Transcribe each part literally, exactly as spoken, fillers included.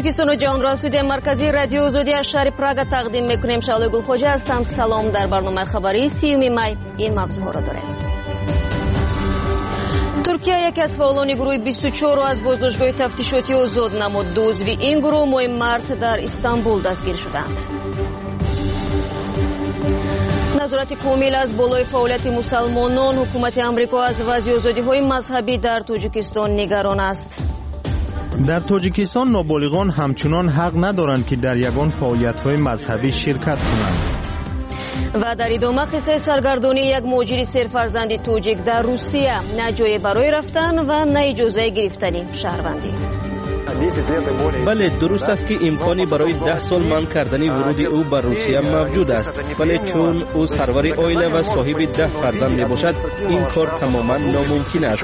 тоҷикистон و جهان را استودیوی مرکزی رادیو آزادی از شهر پراگ تقدیم میکنیم. شعله گلخوجه هستم. سلام. در برنامه خبری سیوم می این موضوع را داریم. ترکیه یکی از فعالان گروه بیست و چهار را از بازداشتگاه تفتیشاتی آزاد نمود. دو عضو این گروه ماه مارس در استانبول دستگیر شدند. نظارت کامل از بالای فعالیت مسلمانان. حکومت آمریکا از وضع آزادی‌های مذهبی در تاجیکستان نگران است. در تاجیکستان نابالغان همچنان حق ندارند که در یگان فعالیت‌های مذهبی شرکت کنند. و در ادامه قصه سرگردانی یک مهاجر سرفرزند تاجیک در روسیه، نه جای برای رفتن و نه اجازه گرفتن شهروندی. بله، درست است که امکانی برای ده سال منع کردن ورود او به روسیه موجود است، ولی چون او سرور عائله و صاحب ده فرزند میباشد این کار تماما ناممکن است.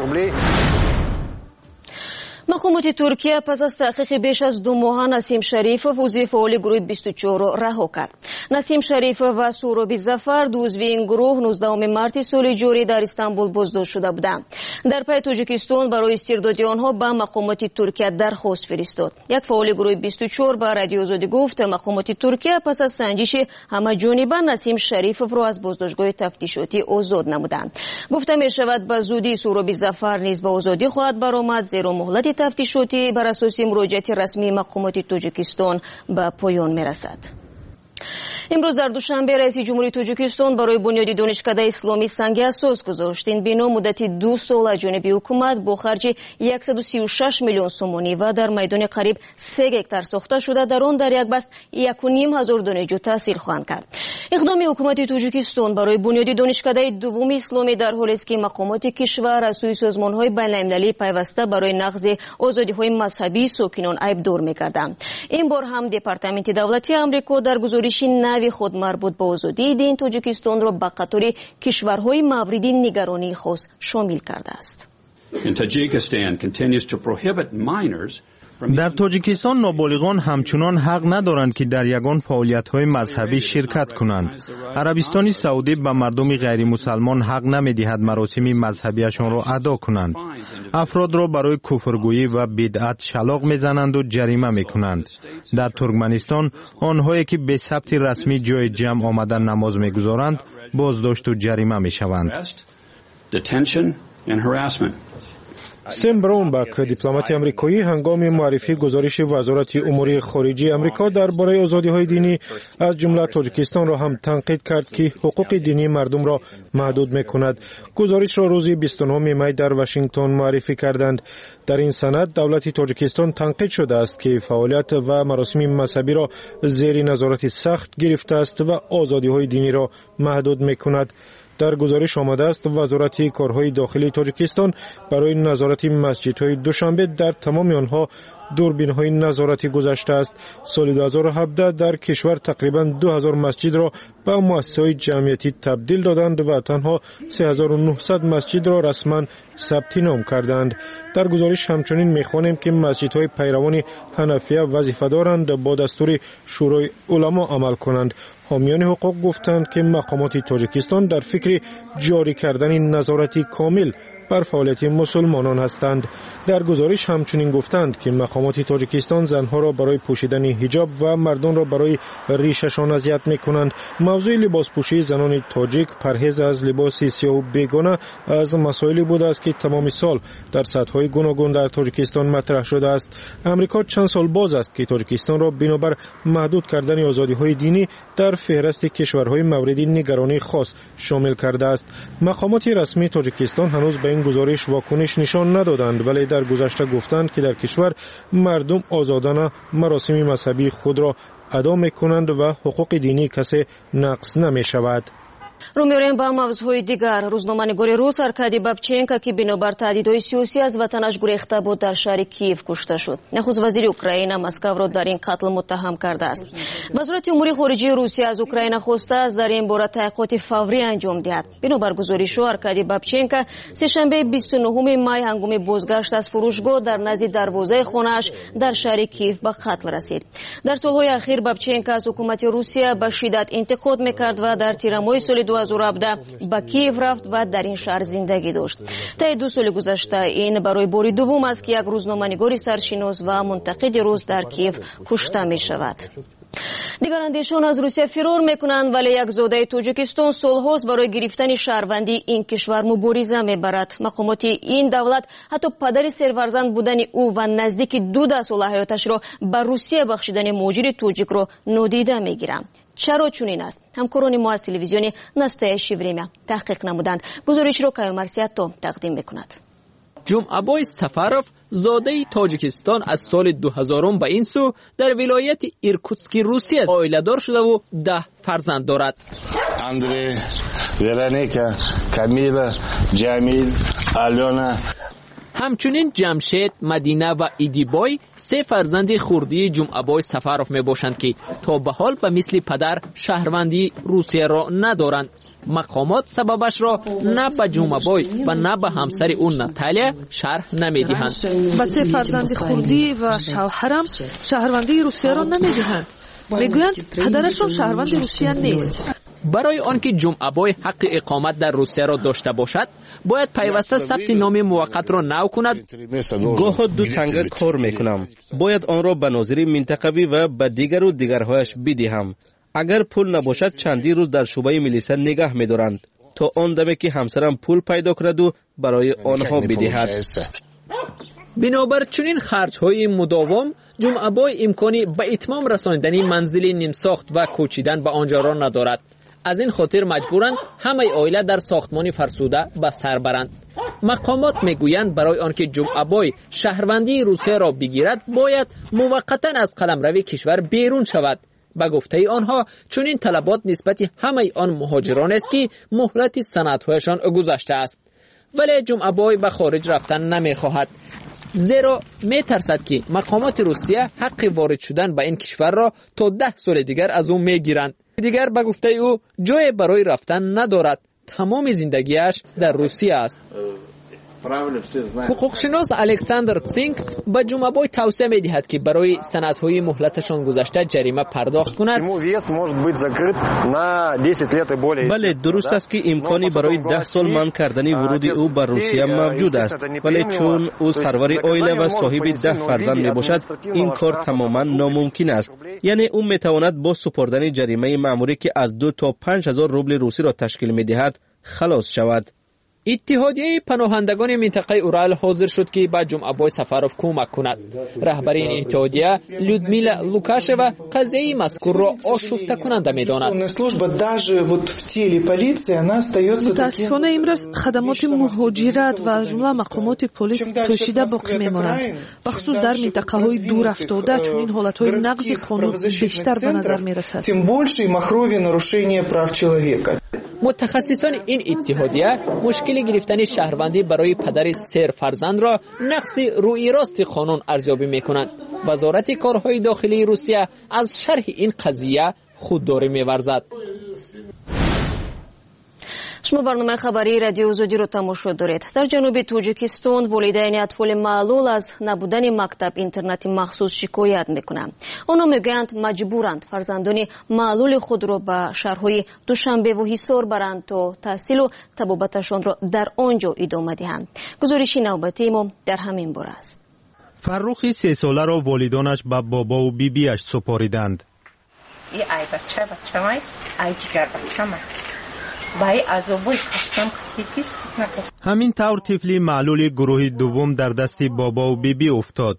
مقامات ترکیه پس از تحقیق بیش از دو ماه نسیم شریف عضو فعال گروه بیست و چهار را رها کرد. نسیم شریف و سهراب ظفر دو عضو این گروه نوزدهم مارس سال جاری در استانبول بازداشت شده بودند. در پی تاجیکستان برای استرداد آنها به مقامات ترکیه درخواست فرستاد. یک فعال گروه بیست و چهار به رادیو آزادی گفت مقامات ترکیه پس از سنجش همه جانبه نسیم شریف را از بازداشتگاه تفتیشاتی آزاد نمودند. گفته می شود به زودی سهراب ظفر نیز به آزادی خواهد برآمد، زیرا مهلت تفتیشاتی بر اساس مراجعه رسمی مقامات تاجیکستان به پایان میرسد. امروز در دوشنبه رئیس جمهوری تاجیکستان برای بنیاد دانشکده اسلامی سنگ اساس گذاشت. این بنا مدت دو سال از جانب حکومت با خرج صد و سی و شش میلیون سومانی و در میدان قریب سه گکتار ساخته شده. در آن در یک بست یک و نیم هزار دانشجو تحصیل خواهند کرد. اقدام حکومت تاجیکستان برای بنیاد دانشکده دوم اسلامی در حالی است که مقامات کشور از سوی سازمان‌های بین‌المللی پیوسته برای نقض آزادی‌های مذهبی ساکنان عیب‌دار می‌کردند. این بار هم دپارتمنت دولتی آمریکا در گزارش نوی خود مربوط به آزادی دین تاجیکستان را به قطار کشورهای مورد نگرانی خاص شامل کرده است. در تاجیکستان نابالغان همچنان حق ندارند که در یگان فعالیت‌های مذهبی شرکت کنند. عربستان سعودی به مردم غیر مسلمان حق نمی‌دهد مراسم مذهبیشان را ادا کنند. افراد را برای کفرگویی و بدعت شلاق می‌زنند و جریمه می‌کنند. در ترکمنستان آنهایی که به ثبت رسمی جای جمع آمدن نماز می‌گذارند بازداشت و جریمه می‌شوند. سیم براونبک دیپلمات آمریکایی هنگام معرفی گزارش وزارت امور خارجه آمریکا درباره آزادی‌های دینی از جمله تاجیکستان را هم تنقید کرد که حقوق دینی مردم را محدود می‌کند. گزارش را روز بیست و نهم می در واشنگتن معرفی کردند. در این سند دولت تاجیکستان تنقید شده است که فعالیت و مراسم مذهبی را زیر نظارت سخت گرفته است و آزادی‌های دینی را محدود می‌کند. در گزارش آمده است وزارت کارهای داخلی تاجیکستان برای نظارت مسجدهای دوشنبه در تمام آنها دوربین‌های نظارتی گذاشته است. سال دو هزار و هفده در کشور تقریباً دو هزار مسجد را به مؤسسه‌های جمعیتی تبدیل دادند و تنها سه هزار و نهصد مسجد را رسما ثبت نام کردند. در گزارش همچنین می‌خوانیم که مسجدهای پیروان حنفیه وظیفه دارند با دستور شورای علما عمل کنند. حامیان حقوق گفتند که مقامات تاجیکستان در فکر جاری کردن نظارتی کامل بر فعالیت مسلمانان هستند. در گزارش همچنین گفتند که مقامات تاجیکستان زنها را برای پوشیدن حجاب و مردان را برای ریششان اذیت می‌کنند. موضوع لباسپوشی زنان تاجیک پرهیز از لباس سیاه و بیگانه از مسائلی بوده است که تمام سال در سطح‌های گوناگون در تاجیکستان مطرح شده است. امریکا چند سال باز است که تاجیکستان را بنابر محدود کردن آزادی‌های دینی در فهرست کشورهای مورد نگرانی خاص شامل کرده است. مقامات رسمی تاجیکستان هنوز به این گزارش واکنش نشان ندادند، ولی در گذشته گفتند که در کشور مردم آزادانه مراسم مذهبی خود را ادا می‌کنند و حقوق دینی کسی نقض نمی‌شود. رو می‌آوریم با موضوعهای دیگر. روزنامه‌نگار روس ارکادی بابچنکا که بنابر تهدیدهای سیاسی از وطنش گریخته بود در شهر کیف کشته شد. نخست وزیر اوکراین مسکو را در این قتل متهم کرده است. وزارت امور خارجه روسیه از اوکراین خواسته است در این باره تحقیقات فوری انجام دهد. بنابر گزارش ارکادی بابچنکا سه‌شنبه بیست و نهم می هنگام بازگشت از فروشگاه در نزد دروازه خانه‌اش در شهر کیف به قتل رسید. در سال‌های اخیر بابچنکا از حکومت روسیه به شدت انتقاد می‌کرد و در تیر ماه سال دو هزار و هفده به کیف رفت و در این شهر زندگی داشت. طی دو سال گذشته این برای بار دوم است که یک روزنامه‌نگار سرشناس و منتقد روز در کیف کشته می شود. دیگر اندیشان از روسیه فرار میکنند، ولی یک زاده تاجیکستان سالهاست برای گرفتن شهروندی این کشور مبارزه میبرد. مقامات این دولت حتی پدر سرفرزند بودن او و نزدیک دو ده سال حیاتش را به روسیه بخشیدن مهاجر تاجیک را نادیده میگیرند. چرا چنین است؟ همکاران ما از تلویزیون ناстоящее время تحقیق نمودند. گزارش را کایل مرسیاتو تقدیم میکند. جمعه‌بای سفروف زاده تاجیکستان از سال دو هزار به این سو در ولایت ایرکوتسک روسیه است. عائله‌دار شده و ده فرزند دارد. اندری، ورونیکا، کامیلا، جامیل، آلیونا. همچنین جمشید، مدینه و ایدیبای سه فرزند خردی جمعه‌بای سفروف می باشند که تا به حال به مثل پدر شهروندی روسیه را ندارند. مقامات سببش را نه به جمعه‌بای و نه به همسر اون ناتالیا شرح نمیدهند. و سه فرزند خردی و شوهرم شهروندی روسیه را نمیدهند. میگویند پدرشان شهروند روسیه نیست. برای آنکه جمعه‌بای حق اقامت در روسیه را داشته باشد، باید پیوسته ثبت نام موقت را نو کند. گاه دو تنگه کار میکنم. باید آن را به ناظر منطقوی و به دیگر و دیگرهایش بدهم. اگر پول نباشد چندی روز در شعبه میلیسا نگه می‌دارند تا آن دمه که همسرم پول پیدا کند و برای آنها بدهد. بنابر چنین خرج‌های مداوم جمعه‌بای امکانی به اتمام رساندن منزل نیم ساخت و کوچیدن به آنجا را ندارد. از این خاطر مجبورند همه عائله در ساختمانی فرسوده به سر برند. مقامات میگویند برای آنکه جمعه‌بای شهروندی روسیه را بگیرد باید موقتا از قلمرو کشور بیرون شود. به گفته آنها چنین طلبات نسبت همه آن مهاجران است که مهلت سندهایشان گذشته است، ولی جمعه‌بای به خارج رفتن نمیخواهد، زیرا میترسد که مقامات روسیه حق وارد شدن به این کشور را تا ده سال دیگر از او میگیرند. دیگر به گفته او جای برای رفتن ندارد، تمام زندگیش در روسیه است. حقوقشناس الکساندر تسینک به جمعه‌بای توصیه می‌دهد که برای سندهای مهلتشان گذشته جریمه پرداخت کند. بله، درست است که امکانی برای ده سال منع کردن ورود او به روسیه موجود است، ولی چون او سرور عائله و صاحب ده فرزند میباشد این کار تماما ناممکن است. یعنی او میتواند با سپردن جریمه مأموری که از دو تا پنج هزار روبل روسی را تشکیل میدهد خلاص شود. اتحادیه پناهندگان منطقه اورال حاضر شد که به جمعه‌بای سفروف کمک کند. رهبر این اتحادیه لودمیلا لوکاشوا قضیه مذکور را آشفته کننده می‌داند. متاسفانه امروز خدمات مهاجرت و جمله مقامات پلیس پوشیده باقی می‌مانند. بخصوص در منطقه‌های دور افتاده چون این حالت‌های نقض قانون بیشتر به نظر می‌رسد. متخصصان این اتحادیه مشکل گرفتن شهروندی برای پدر سر فرزند را نقض روی راست قانون ارزیابی می‌کنند. وزارت کارهای داخلی روسیه از شرح این قضیه خودداری می‌ورزد. شما برنامه خبری رادیو آزادی رو تماشا دارید. در جنوب تاجیکستان والدین اطفال معلول از نبودن مکتب اینترنت مخصوص شکایت میکنند. آنها میگویند مجبورند فرزندان معلول خود را به شهرهای دوشنبه و حصار برند تا تحصیل و طبابتشان را در آنجا ادامه دهند. گزارشی نوبتی ما در همین باره است. فرخی سه ساله را والدانش به بابا و بیبیش سپاریدند. ای ای بچه بچه مای ای جگر بچه مای همین طور طفلی معلول گروه دوم در دست بابا و بیبی افتاد.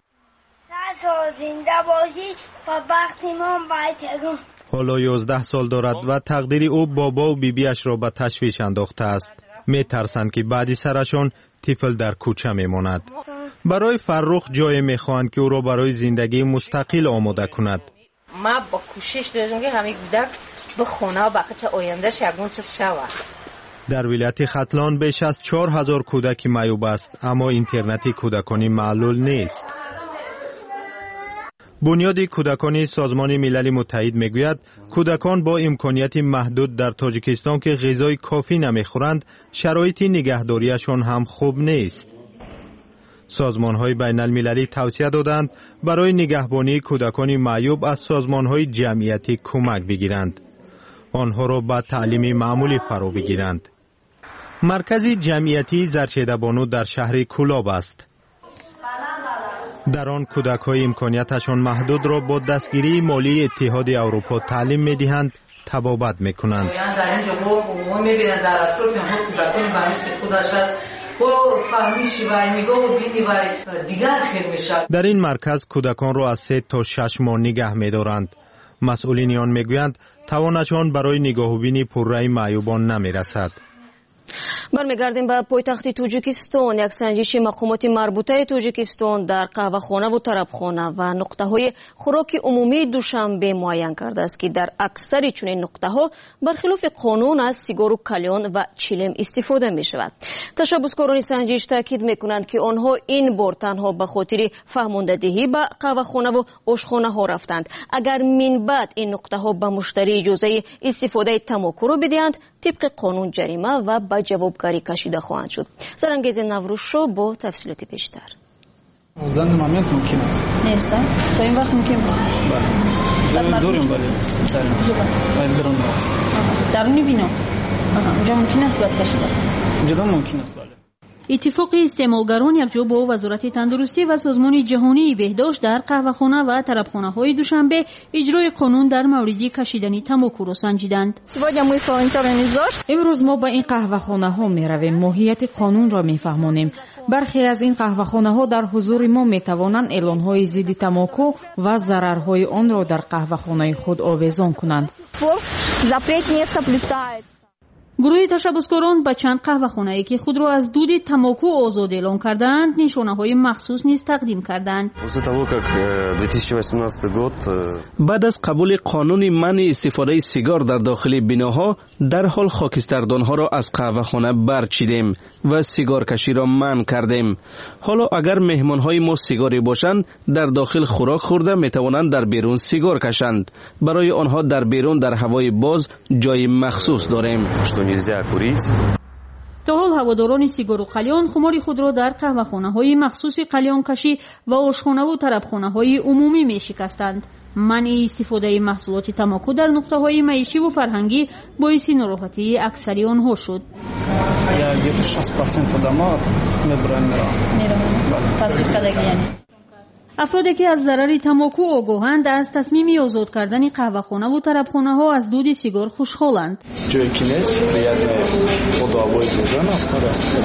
حالا یازده سال دارد و تقدیر او بابا و بیبیش را به تشویش انداخته است. می ترسند که بعدی سرشان طفل در کوچه می ماند. برای فرخ جای می خواهند که او را برای زندگی مستقل آماده کند. ما با کوشش داریم که همین کودک به خونه و بقیه آیندهش یکون چیز شود. در ولایت ختلان بیش از چهار هزار کودک معیوب است، اما اینترنت کودکانی معلول نیست. بنیاد کودکانی سازمان ملل متحد میگوید کودکان با امکانیت محدود در تاجیکستان که غذای کافی نمیخورند، شرایط نگهداریشان هم خوب نیست. سازمان‌های بین المللی توصیه دادند برای نگهبانی کودکان معیوب از سازمان‌های جمعیتی کمک بگیرند. آنها را به تعلیم معمولی فرا بگیرند. مرکز جمعیتی زرچیده بانو در شهر کولاب است. در آن کودک های امکانیتشان محدود را با دستگیری مالی اتحاد اروپا تعلیم می دهند، تبابت می کنند. در این مرکز کودکان را از سه تا شش ماه نگه می دارند. مسئولین آن می گویند توانشان برای نگاهبینی پررأی معیوبان نمی رسد. برمیگردیم به پایتخت توجیکستان. یک سنجش مقامات مربوطه توجیکستان در قهوه‌خانه و طربخانه و نقطه‌های خوراک عمومی دوشنبه معین کرده است که در اکثر چنین نقطه‌ها برخلاف قانون از سیگار و کلیان و چیلم استفاده می‌شود. تشبثکاران سنجش تاکید می‌کنند که آنها این بار تنها به خاطر فهماندهی به قهوه‌خانه و آشخانه‌ها رفتند. اگر من بعد این نقطه‌ها به مشتری اجازه استفاده تماکو را بدهند، طبق قانون جریمه و به جوابگاری کشیده خواهند شد. سرانگیز نوروز شو با تفصیلات بیشتر. از دن مومنت ممکن است. نیست. تا این وقت ممکن بود. بله. دوریم ولی مثلا. باید درون. درونی بینم. اونجا ممکن است باید کشیده. اونجا ممکن است. بله. اتفاق استعمالگران یکجا با وزارت تندرستی و سازمان جهانی بهداشت در قهوه‌خانه و طربخانه‌های دوشنبه اجرای قانون در مورد کشیدن تماکو را سنجیدند. امروز ما به این قهوه‌خانه‌ها می‌رویم، ماهیت قانون را می‌فهمانیم. برخی از این قهوه‌خانه‌ها در حضور ما می‌توانند اعلان‌های ضد تماکو و ضررهای آن را در قهوه‌خانه خود آویزان کنند. گروه تشبثکاران به چند قهوه‌خانه‌ای که خود را از دود تماکو آزاد اعلام کردند نشانه‌های مخصوص نیز تقدیم کردند. بعد از قبول قانون منع استفاده سیگار در داخل بناها، در حال خاکستردانها را از قهوه‌خانه برچیدیم و سیگار کشی را منع کردیم. حالا اگر مهمان‌های ما سیگاری باشند، در داخل خوراک خورده می‌توانند در بیرون سیگار کشند. برای آنها در بیرون در هوای باز جای مخصوص داریم. تا حال هواداران سیگار و قلیان خمار خود را در قهوه‌خانه‌های مخصوص قلیان کشی و آشخانه و طربخانه‌های عمومی می‌شکستند. منع استفاده محصولات تماکو در نقطه‌های معیشی و فرهنگی باعث ناراحتی اکثری آنها شد. یا شصت درصد آدم‌ها می‌برند می‌رن. افرادی که از ضرر تماکو آگاهند از تصمیم آزاد کردن قهوه‌خانه و طربخانه‌ها از دود سیگار خوشحالند. جایی که نیست باید مداوای بودن افسر است.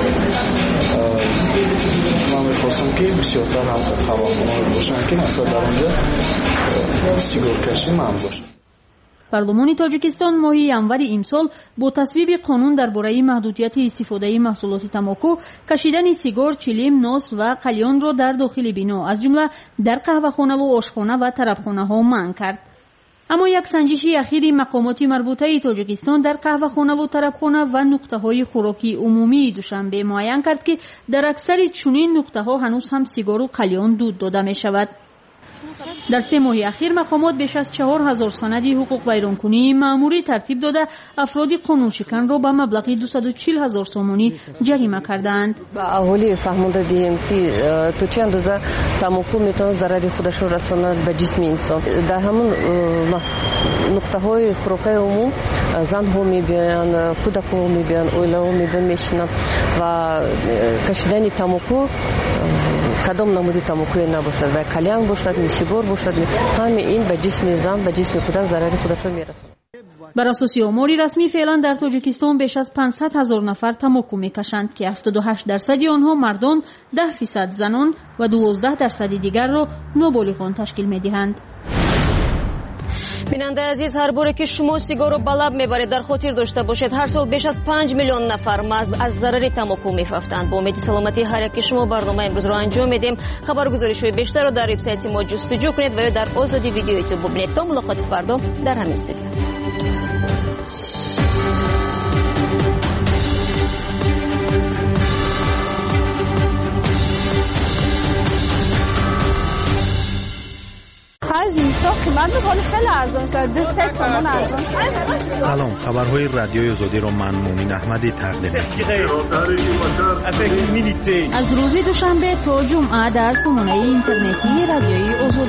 من می‌خواستم که بسیارتر قهوه‌خانه‌ها باشن که مثلا در آنجا سیگار کشی ممنوع باشه. پارلمان تاجیکستان ماهی انور امسال با تصویب قانون درباره محدودیت استفاده محصولات تماکو، کشیدن سیگار، چیلم، ناس و قلیان را در داخل بنا از جمله در قهوه‌خانه و آشخانه و طربخانه‌ها منع کرد. اما یک سنجش اخیری مقامات مربوطه تاجیکستان در قهوه‌خانه و طربخانه و نقطه‌های خوراکی عمومی دوشنبه معین کرد که در اکثر چنین نقطه‌ها هنوز هم سیگار و قلیان دود داده می‌شود. در سه ماه اخیر مقامات بیش از چهار هزار سند حقوق ویرانکنی مأموری ترتیب داده افراد قانون شکن را به مبلغ دویست و چهل هزار سومانی جریمه کردند. با اهالی فهمانده دهیم که تو چه اندازه تماکو میتواند ضرر خودش را رساند به جسم انسان. در همون نقطه های خوراکی عموم زن ها میبینن، کودک ها میبینن، اویله ها میبینن میشنن و کشیدن تماکو کدام نمودی تماکوی نباشد و کلیان باشد، سیگار باشد، همه این به جسم زن، به جسم کودک ضرر خودش را میرساند. بر اساس آماری رسمی فعلا در تاجیکستان بیش از پانصد هزار نفر تماکو میکشند که هفتاد و هشت درصد آنها مردان، ده فیصد زنان و دوازده درصد دیگر را نابالغان تشکیل میدهند. بیننده عزیز، هر باره که شما سیگار رو به لب میبرید در خاطر داشته باشید هر سال بیش از پنج میلیون نفر مغز از ضرر تماکو میفهمند. با امید سلامتی هر یک شما برنامه امروز رو انجام میدیم. خبرگزاری‌های بیشتر رو در وبسایت ما جستجو کنید و یا در آزادی ویدیو یوتیوب ببینید. تا ملاقات فردا در همین استودیو. سلام، خبرهای رادیوی آزادی را من مومن احمدی تقدیم از روز دوشنبه تا جمعه در سامانه اینترنتی رادیوی آزادی.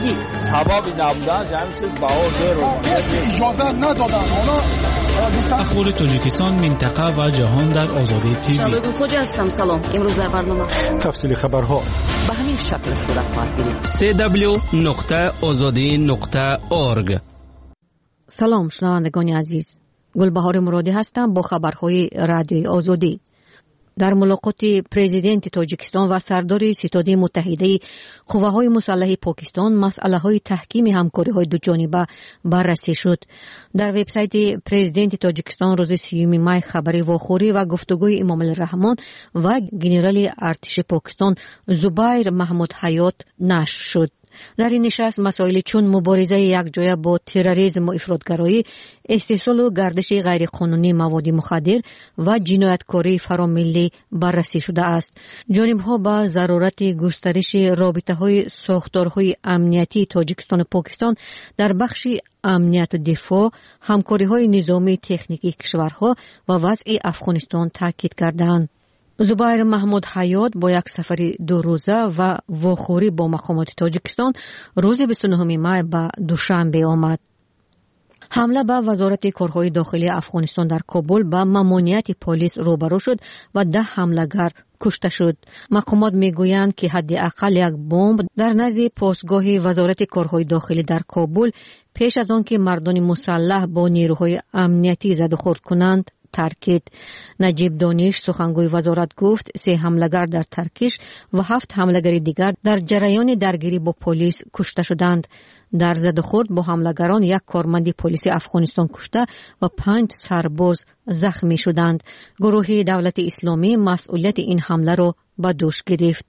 کبابی نبودن همین چیز بهار رو اجازه ندادن. حالا اخبار تاجیکستان، منطقه و جهان در آزادی تیوی. شبگون خوج هستم. سلام. امروز در برنامه تفصیل خبرها به همین شکل صورت خواهد گرفت. سی دبلیو نقطه آزادی نقطه اورگ. سلام شنوندگان عزیز، گلبهار مرادی هستم با خبرهای رادیوی آزادی. در ملاقات پرزیدنت تاجیکستان و سردار ستاد متحده قوه‌های مسلح پاکستان مسئله‌های تحکیم همکاری‌های دوجانبه بررسی شد. در وبسایت پرزیدنت تاجیکستان روز سیوم مای خبری واخوری و گفتگوی امام الرحمن و گنرال ارتش پاکستان زبیر محمود حیات نشر شد. در این نشست مسائل چون مبارزه یکجایه با تروریسم و افراطگرایی، استحصال و گردش غیرقانونی مواد مخدر و جنایتکاری فراملی بررسی شده است. جانب‌ها با ضرورت گسترش رابطه‌های ساختارهای امنیتی تاجیکستان و پاکستان در بخش امنیت و دفاع، همکاری‌های نظامی تکنیکی کشورها و وضع افغانستان تاکید کردند. زبیر محمود حیات با یک سفر دو روزه و واخوری با مقامات تاجیکستان روز بیست و نهم مای به دوشنبه آمد. حمله به وزارت کارهای داخلی افغانستان در کابل با ممانعت پلیس روبرو شد و ده حمله‌گر کشته شد. مقامات میگویند که حداقل یک بمب در نزد پاسگاه وزارت کارهای داخلی در کابل پیش از آن که مردان مسلح با نیروهای امنیتی زد و خورد کنند ترکید. نجیب دانش سخنگوی وزارت گفت سه حمله‌گر در ترکش و هفت حمله‌گر دیگر در جریان درگیری با پلیس کشته شدند. در زد و خورد با حمله‌گران یک کارمند پلیس افغانستان کشته و پنج سرباز زخمی شدند. گروه دولت اسلامی مسئولیت این حمله را به دوش گرفت.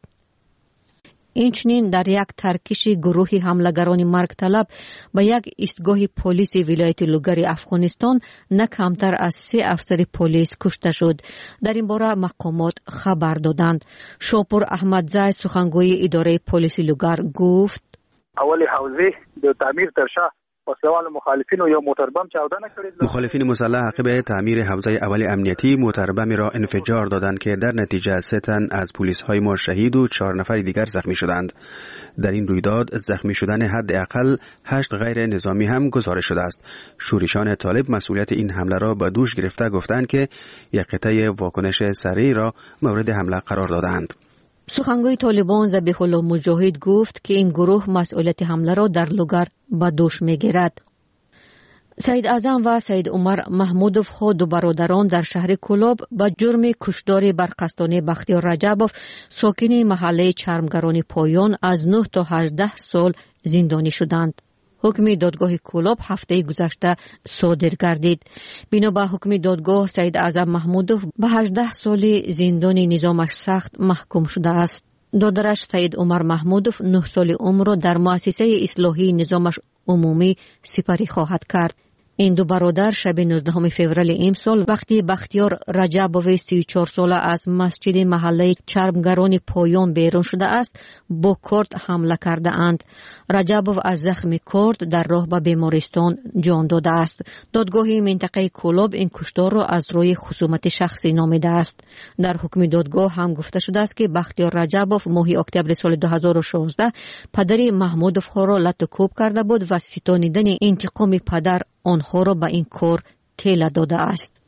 اینچنین در یک ترکش گروه حمله‌گران مرگ طلب به یک ایستگاه پلیس ولایت لوگر افغانستان نه کمتر از سه افسر پلیس کشته شد. در این باره مقامات خبر دادند. شاپور احمدزی سخنگوی اداره پلیس لوگر گفت اول حوزه د تعمیر ترشا وسوال مخالفین و یا موتربم چاودنه کړي. مخالفین مسلح عقب تعمیر حوزه اول امنیتی موتربمی را انفجار دادند که در نتیجه سه تن از پلیس های ما شهید و چهار نفر دیگر زخمی شدند. در این رویداد زخمی شدن حداقل هشت غیر نظامی هم گزارش شده است. شورشان طالب مسئولیت این حمله را به دوش گرفته گفتند که یک قطعه واکنش سریع را مورد حمله قرار دادند. سخنگوی طالبان ذبیح الله مجاهد گفت که این گروه مسئولیت حمله را در لوگر به دوش می‌گیرد. سید اعظم و سید عمر محمودوف خود دو برادران در شهر کلاب با جرم کشتار برقصدانه بختیار رجبوف ساکن محله چرمگران پایان از نه تا هجده سال زندانی شدند. حکم دادگاه کلاب هفته گذشته صادر گردید. بنا به حکم دادگاه سید اعظم محمودوف به هجده سال زندان نظامش سخت محکوم شده است. دادرش سید عمر محمودوف نه سال عمر را در مؤسسه اصلاحی نظامش عمومی سپری خواهد کرد. این دو برادر شب نوزدهم فوریه امسال وقتی بختیار رجبوف سی و چهار ساله از مسجد محله چرمگران پایان بیرون شده است با کارت حمله کرده اند. رجبوف از زخم کارت در راه به بیمارستان جان داده است. دادگاه منطقه کلاب این کشتار را از روی خصومت شخصی نامیده است. در حکم دادگاه هم گفته شده است که بختیار رجبوف ماه اکتبر سال دو هزار و شانزده پدر محمودوف ها را لط و کوب کرده بود و ستانیدن انتقام پدر آنها را به این کار تیله داده است.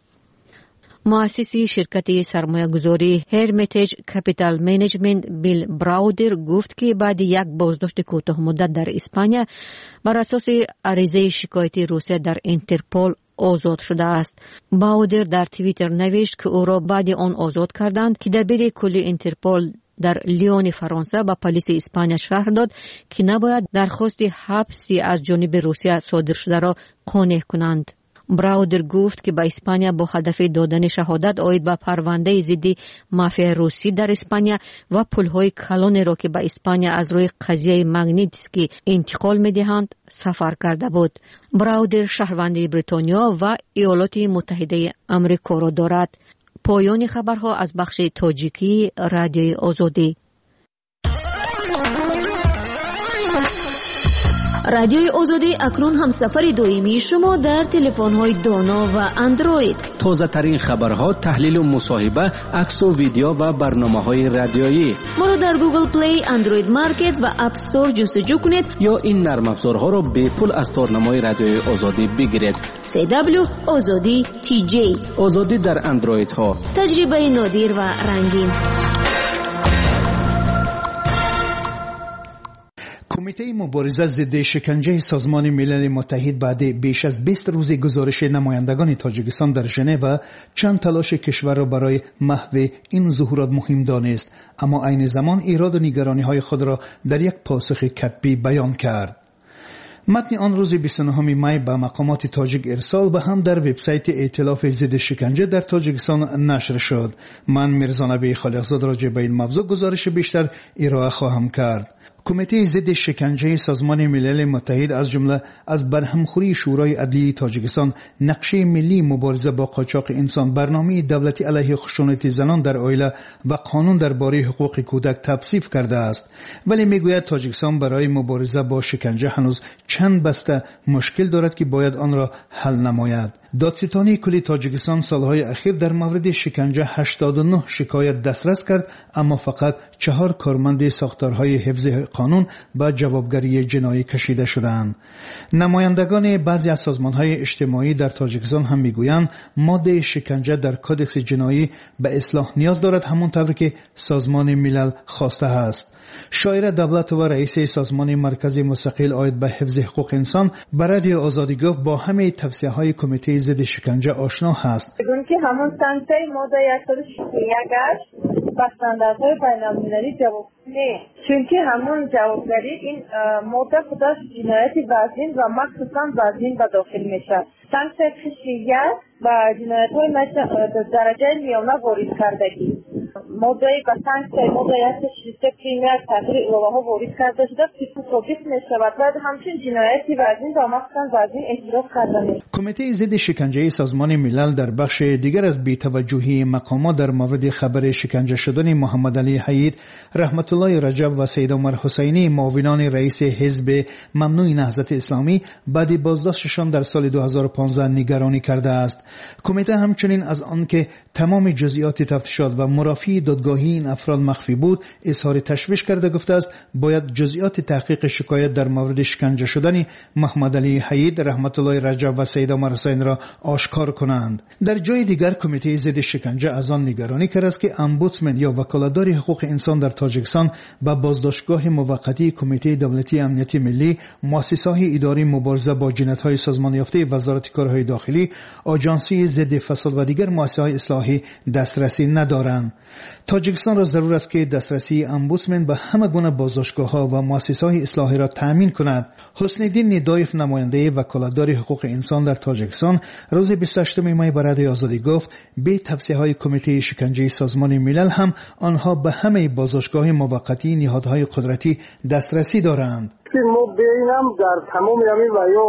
مؤسس شرکت سرمایه گذاری هرمیتیج کپیتال منیجمنت بیل براودر گفت که بعد یک بازداشت کوتاه مدت در اسپانیا بر اساس عریضه شکایتی روسیه در اینترپول آزاد شده است. براودر در توییتر نوشت که او را بعد آن آزاد کردند که دبیر کل اینترپول در لیون فرانسه با پلیس اسپانیا شرح داد که نباید درخواست حبسی از جانب روسیه صادر شده را قانع کنند. براودر گفت که با اسپانیا با هدف دادن شهادت عاید به پرونده ضد مافیا روسی در اسپانیا و پل‌های کلان را که با اسپانیا از روی قضیه ماگنیتسکی انتقال می‌دهند سفر کرده بود. براودر شهروند بریتانیا و ایالات متحده آمریکا را دارد. پایان خبرها از بخش تاجیکی رادیوی آزادی. رادیوی آزادی اکنون هم سفر دویمی شما در تلفن‌های دانا و اندروید. تازه ترین خبرها، تحلیل و مصاحبه، عکس و ویدیو و برنامه‌های رادیویی. ما را در گوگل پلی، اندروید مارکت و اپ استور جستجو کنید یا این نرم افزارها را به پول از تورنمای رادیوی آزادی بگیرید. سی دبلیو آزادی تی جی. آزادی در اندروید ها. تجربه نادر و رنگین. کمیته مبارزه ضد شکنجه سازمان ملل متحد بعد بیش از بیست روز گزارش نمایندگان تاجیکستان در ژنو چند تلاش کشور را برای محو این ظهورات مهم دانست، اما عین زمان ایراد و نگرانی های خود را در یک پاسخ کتبی بیان کرد. متن آن روز بیست و نهم می به مقامات تاجیک ارسال و هم در وبسایت ائتلاف ضد شکنجه در تاجیکستان نشر شد. من میرزا نبی خالقزاد راجع به این موضوع گزارش بیشتر ارائه خواهم کرد. کمیته ضد شکنجه سازمان ملل متحد از جمله از برهمخوری شورای عدلی تاجیکستان، نقشه ملی مبارزه با قاچاق انسان، برنامه دولتی علیه خشونت زنان در عائله و قانون درباره حقوق کودک توصیف کرده است، ولی میگوید تاجیکستان برای مبارزه با شکنجه هنوز چند بسته مشکل دارد که باید آن را حل نماید. دادستانی کلی تاجیکستان سالهای اخیر در مورد شکنجه هشتاد و نه شکایت دسترس کرد، اما فقط چهار کارمند ساختارهای حفظ قانون به جوابگری جنایی کشیده شدند. نمایندگان بعضی از سازمانهای اجتماعی در تاجیکستان هم میگویند ماده شکنجه در کدکس جنایی به اصلاح نیاز دارد، همانطور که سازمان ملل خواسته است. شاعر دولت و رئیس سازمان مرکزی مستقل عاید به حفظ حقوق انسان به رادیو آزادی گفت با همه توصیه‌های کمیته ضد شکنجه آشنا هست. بدون که همون سنته ماده صد و شصت و یک با استانداردهای بین‌المللی جواب نه، چون که همون جوابگری این ماده خودش جنایت وزین و مخصوصا وزین به داخل میشه. سنته یک و جنایت‌های مثل درجه میانه وارد کردگی ماده به سنته ماده صد و شصت و یک پریمیت تغییر الهه وارد کرده شده فیزیکولیک میشود و همچنین جنایت وزین و مخصوصا وزین اعتراف کرده میشه. کمیته ضد شکنجه سازمان ملل در بخش دیگر از بی‌توجهی مقامات در مورد خبر شکنجه شدن محمد علی حید، رحمت الله رجب و سید عمر حسینی، معاونان رئیس حزب ممنوع نهضت اسلامی، بعد بازداشتشان در سال دو هزار و پانزده نگرانی کرده است. کمیته همچنین از آنکه تمام جزئیات تفتیشات و مرافعی دادگاهی این افراد مخفی بود اظهار تشویش کرده، گفته است باید جزئیات تحقیق شکایت در مورد شکنجه شدن محمد علی حید، رحمت الله رجب و سید عمر حسین را آشکار کنند. در جای دیگر کمیته ضد شکنجه از آن نگرانی کرده است که امبودسمن یا وکالتدار حقوق انسان در تاجیکستان با بازداشتگاه موقتی کمیته دولتی امنیت ملی، مؤسسه‌های اداری مبارزه با جنایت‌های سازمان یافته وزارت کارهای داخلی، آژانسی ضد فساد و دیگر مؤسسه‌های اصلاحی دسترسی ندارند. تاجیکستان را ضرور است که دسترسی امبودسمن به همه گونه بازداشتگاه‌ها و مؤسسه‌های اصلاحی را تأمین کند. حسن الدین ندایف، نماینده وکالتدار حقوق انسان در تاجیکستان، روز بیست و هشتم می به رادیو آزادی گفت به توصیه‌های کمیته شکنجه سازمان ملل هم آنها به همه بازداشتگاه موقتی نهادهای قدرتی دسترسی دارند. ما ببینم در تمام همین و یا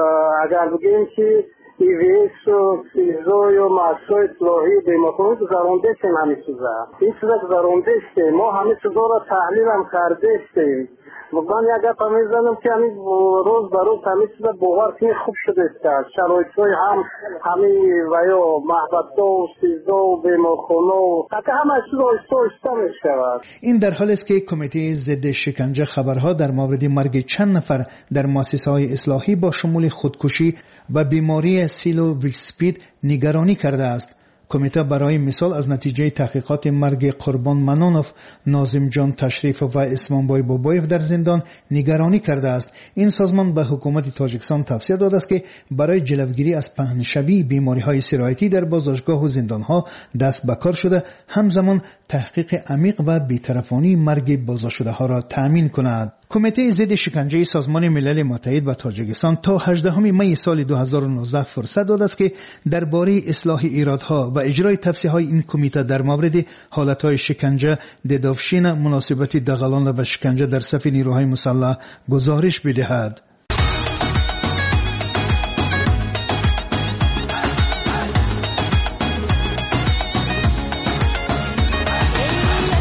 اگر بگیم که ایویس و سیزو یا مؤسسه اصلاحی به مقامات گذرانده شیم، همین چیزا این چیزا گذرانده شیم، ما همین چیزا را تحلیل هم کرده شیم. من یک گپ میزنم که همین روز به روز همین چیزا باور کنی خوب شده است. شرایط‌های هم همین و یا محبت‌ها و سیزو و بیمارخانه و حتی همه چیز آهسته آهسته می‌شود. این در حالی است که کمیته ضد شکنجه خبرها در مورد مرگ چند نفر در مؤسسه‌های اصلاحی با شمول خودکشی و بیماری سیلو ویسپید نگرانی کرده است. کمیته برای مثال از نتیجه تحقیقات مرگ قربان منونوف، ناظم جان تشریف و اسمانبای بابایف در زندان نگرانی کرده است. این سازمان به حکومت تاجیکستان توصیه داده است که برای جلوگیری از پهنشوی بیماری‌های سرایتی در بازداشتگاه و زندان‌ها دست به کار شده، همزمان تحقیق عمیق و بی‌طرفانه مرگ بازداشت‌شده‌ها را تأمین کند. کمیته ضد شکنجه سازمان ملل متحد و تاجیکستان تا هجدهم می سال دو هزار و نوزده فرصت داده است که درباره اصلاح ایرادها و اجرای توصیه‌های این کمیته در مورد حالت‌های شکنجه، ددافشین، مناسبت دغلان و شکنجه در صف نیروهای مسلح گزارش بدهد.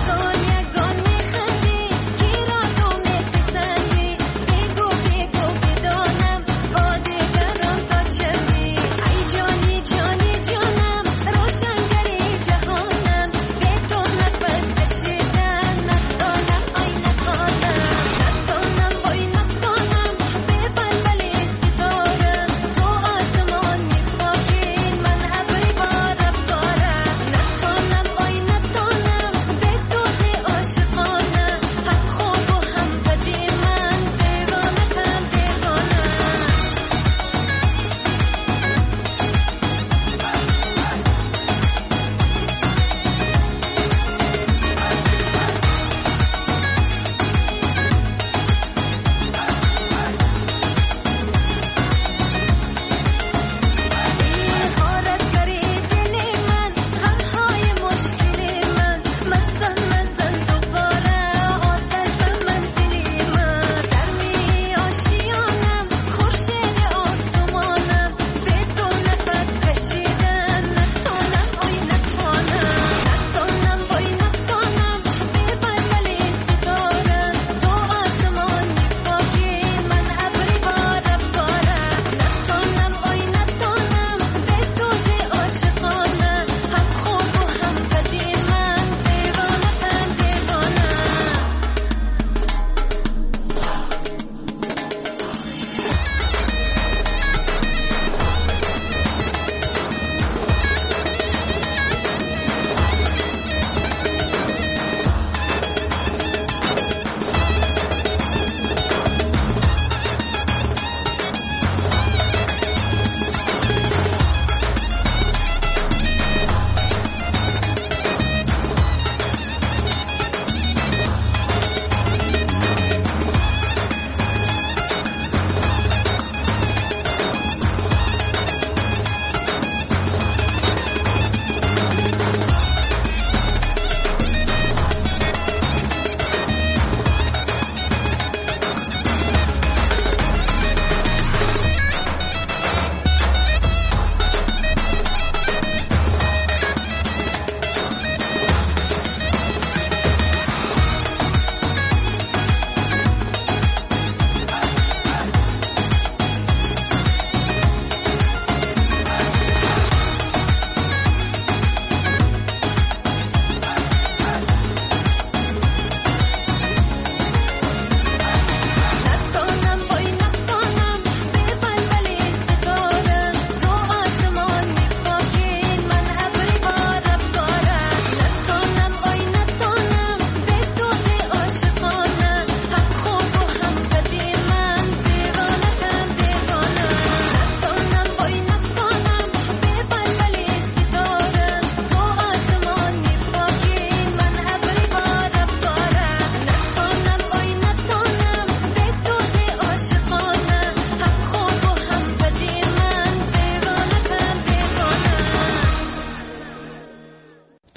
Go,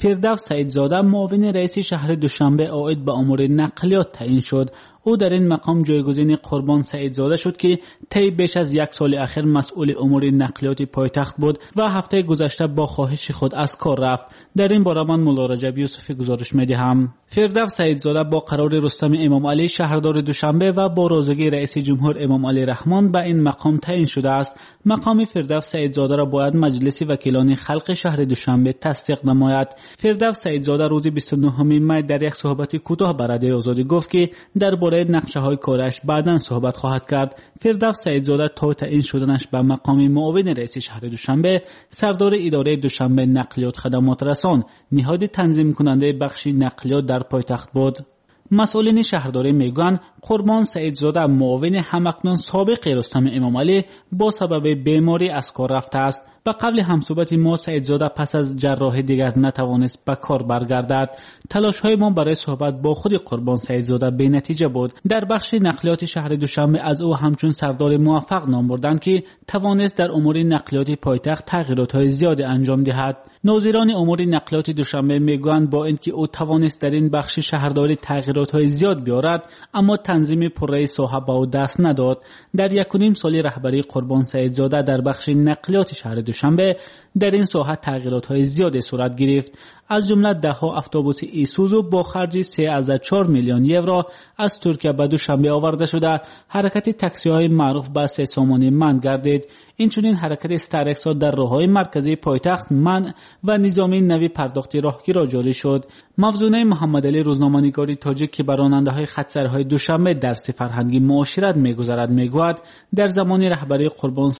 فردوس سعیدزاده معاون رئیس شهر دوشنبه عاید به امور نقلیات تعیین شد. او در این مقام جایگزین قربان سعیدزاده شد که طی بیش از یک سال اخیر مسئول امور نقلیات پایتخت بود و هفته گذشته با خواهش خود از کار رفت. در این باره من مولا رجب یوسفی گزارش می‌دهم. فردوس سعیدزاده با قرار رستم امام علی شهردار دوشنبه و با رضایت رئیس جمهور امام علی رحمان به این مقام تعیین شده است. مقام فردوس سعیدزاده را باید مجلس وکیلان خلق شهر دوشنبه تصدیق نماید. فردوس سعیدزاده روز بیست و نهم می در یک صحبت کوتاه به رادیو آزادی گفت که درباره نقشه های کارش بعداً صحبت خواهد کرد. فردوس سعیدزاده تا تعیین شدنش به مقام معاون رئیس شهر دوشنبه سردار اداره دوشنبه نقلیات خدمات رسان نهاد تنظیم کننده بخش نقلیات در پایتخت بود. مسئولین شهرداری میگویند قربان سعیدزاده معاون همکنون سابق رستم امام علی با سبب بیماری از کار رفته است. به قبل همصحبت ما سعیدزاده پس از جراحی دیگر نتوانست به کار برگردد. تلاش های ما برای صحبت با خود قربان سعیدزاده بی نتیجه بود. در بخش نقلیات شهر دوشنبه از او همچون سردار موفق نام بردند که توانست در امور نقلیات پایتخت تغییرات های زیادی انجام دهد. ناظران امور نقلیات دوشنبه میگویند با اینکه او توانست در این بخش شهرداری تغییرات های زیاد بیارد، اما تنظیم پررأی ساحه به او دست نداد. در یک و نیم سال رهبری قربان سعیدزاده در بخش نقلیات شهر دوشنبه در این ساحه تغییرات های زیادی صورت گرفت. از جمله ده ها اتوبوس ایسوزو با خرج سه ازده چهار میلیون یورو از ترکیه به دوشنبه آورده شده. حرکت تاکسی های معروف به سه سامانی منع گردید. اینچنین حرکت استرکس‌ها در راه‌های مرکزی پایتخت منع و نظام نوی پرداخت راهگیرا جاری شد. مفزونه محمد علی روزنامه‌نگاری تاجیک که بر راننده‌های خط‌سرهای دوشنبه درس فرهنگی معاشرت می‌گذارد میگوید در زمان رهبری قربان